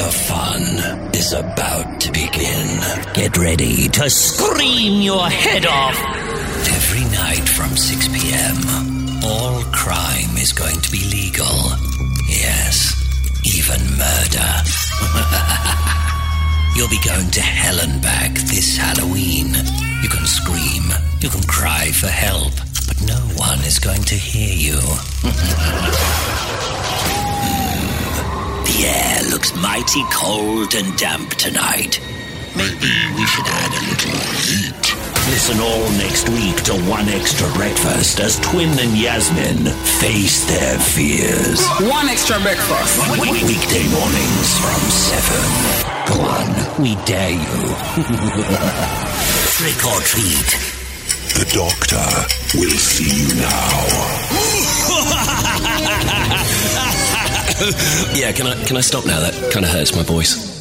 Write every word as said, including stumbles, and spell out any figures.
The fun is about to begin. Get ready to scream your head off. Every night from six p.m., all crime is going to be legal. Yes, even murder. You'll be going to hell and back this Halloween. You can scream, you can cry for help, but no one is going to hear you. The air looks mighty cold and damp tonight. Maybe we should add a little heat. Listen all next week to One Extra Breakfast as Twin and Yasmin face their fears. One Extra Breakfast. Weekday mornings from seven. Go on, we dare you. Trick or treat. The doctor will see you now. Yeah, can I can I stop now? That kind of hurts my voice.